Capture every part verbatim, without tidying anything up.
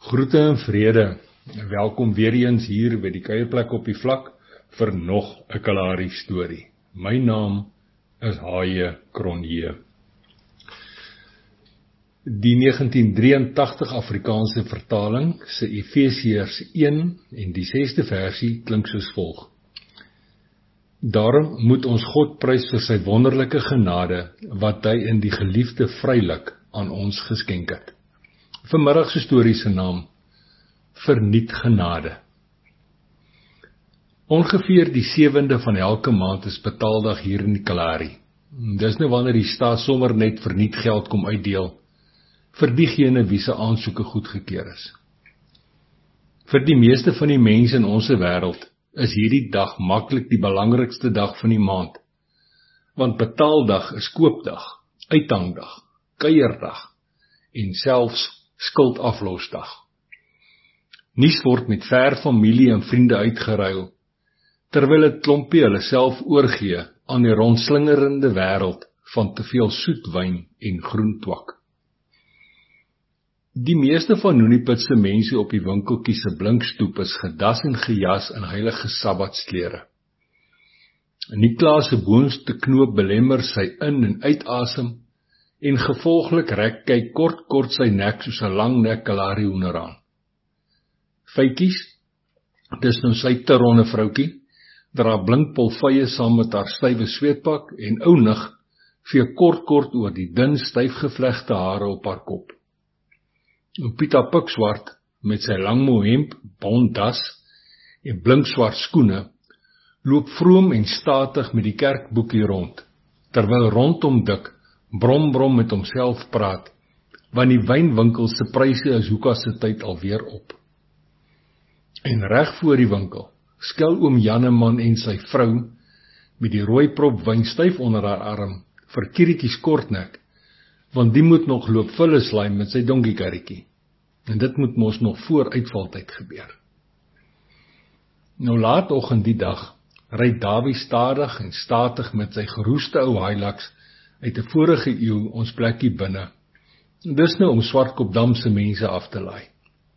Groete en vrede, welkom weer eens hier by die kuierplek op die vlak vir nog 'n Kalahari storie. My naam is Haie Cronje. Die negentien drieëntagtig Afrikaanse vertaling se Efesiërs een en die sesde versie klink soos volg. Daarom moet ons God prys vir sy wonderlike genade wat hy in die geliefde vrylik aan ons geskenk het. Vanmiddag se storie se naam, Verniet genade. Ongeveer die sewende van elke maand is betaaldag hier in die Kalahari. Dis nou wanneer die staat sommer net verniet geld kom uitdeel, vir diegene wie se aansoeke goedgekeur is. Vir die meeste van die mense in ons wêreld is hierdie dag maklik die belangrikste dag van die maand, want betaaldag is koopdag, uithangdag, kuierdag en selfs skuldaflosdag. Nuus word met ver familie en vriende uitgeruil, terwyl 'n klompie hulle self oorgee aan die rondslingerende wêreld van te veel soet wyn en groen twak. Die meeste van Nuniput se mense op die winkeltjies se blinkstoep is gedas en gejas in heilige sabbatsklere. Niklaas se boonste knoop belemmer sy in- en uitasem en gevolglik rek kyk kort kort sy nek soos 'n lang nek Kalahari hoender aan. Fytjies, dis nou sy te ronde vroutjie, dra blinkpolvye saam met haar stywe sweetpak en ou nig vee kort kort oor die dun styf gevlegte hare op haar kop. Pieter Pikswart met sy lang mohemp, bondas en blinkswart skoene loop vroom en statig met die kerkboekie rond, terwyl rondom dik brom brom met homself praat, want die wynwinkel se pryse is hoeka se tyd alweer op. En reg voor die winkel skel oom Janneman en sy vrou met die rooi prop wyn styf onder haar arm vir Kirietjie Kortnek, want die moet nog loop vulle slaai met sy donkiekarretjie. En dit moet mos nog voor uitvaltyd gebeur. Nou laat oggend die dag ry Davie stadig en statig met sy geroeste ou Hilux uit 'n vorige eeu ons plekkie binne. Dis nou om Swartkopdam se mense af te laai.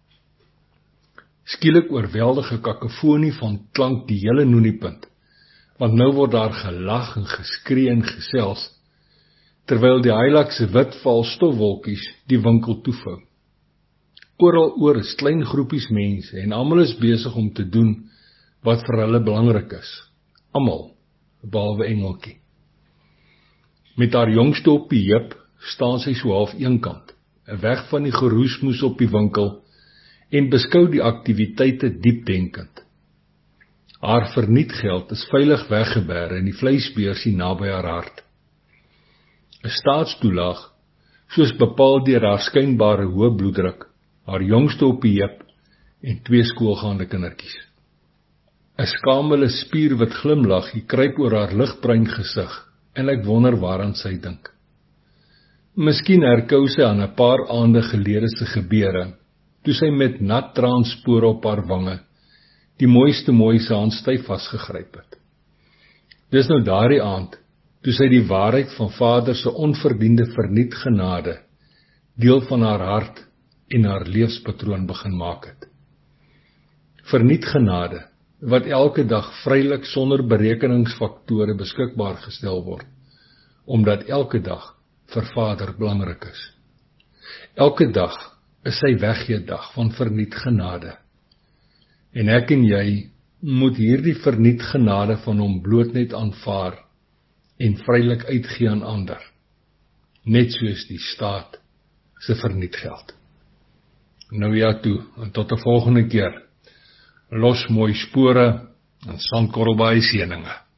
Skielik oorweldige kakofonie van klank die hele Nuniput, want nou word daar gelag en geskree en gesels, terwyl die Hilux se wit val stofwolkies die winkel toevou. Oral oor is klein groepies mense en almal is besig om te doen wat vir hulle belangrik is. Almal, behalwe Engeltjie. Met haar jongste op die heup staan sy so half eenkant, weg van die geroesmoes op die winkel en beskou die aktiwiteite diepdenkend. Haar vernietgeld is veilig weggeberg in die vleisbeursie naby haar hart. 'n Staatstoelaag, soos bepaal deur haar skynbare hoë bloeddruk, haar jongste op die heup en twee skoolgaande kindertjies. 'n Skamele spierwit glimlaggie kruip oor haar ligbruin gesig en ek wonder waaraan sy dink. Miskien herkou sy aan 'n paar aande gelede se gebeure, toe sy met nat traanspore op haar wange die mooiste mooi se hand styf vasgegryp het. Dis nou daardie aand, toe sy die waarheid van Vader se onverdiende verniet genade deel van haar hart en haar leefspatroon begin maak het. Verniet genade, wat elke dag vrylik sonder berekeningsfaktore beskikbaar gestel word, omdat elke dag vir Vader belangrik is. Elke dag is sy weggee dag van verniet genade. En ek en jy moet hierdie verniet genade van hom bloot net aanvaar en vrylik uitgee aan ander, net soos die staat se verniet geld. Nou ja toe, en tot 'n volgende keer. Los mooi spore en sandkorrelbaai seëninge.